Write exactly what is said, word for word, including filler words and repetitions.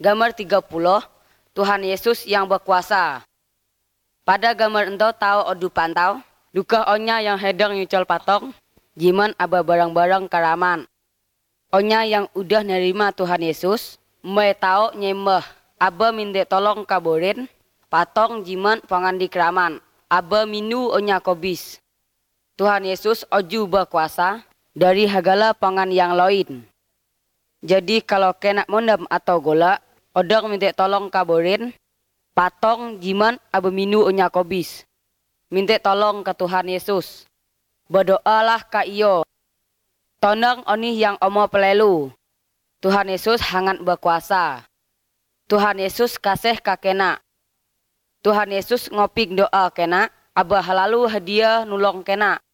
Gambar tiga puluh, Tuhan Yesus yang berkuasa. Pada gambar ento tahu odu pantau, duka onya yang hedang nyucol patong, jiman aba barang-barang karaman. Onya yang udah nerima Tuhan Yesus, me tau nyembah, aba minde tolong kaborin, patong jiman pangan di keraman, aba minu onya kobis. Tuhan Yesus oju berkuasa dari hagala pangan yang lain. Jadi kalau kena mondam atau gola, odang minta tolong kaborin, patong jiman aba minu onya kobis. Minta tolong ke Tuhan Yesus. Berdoalah ka iyo. Tonang onih yang omo pelelu. Tuhan Yesus hangat berkuasa. Tuhan Yesus kasih ka kena. Tuhan Yesus ngopik doa kena, aba halalu hadiah nulong kena.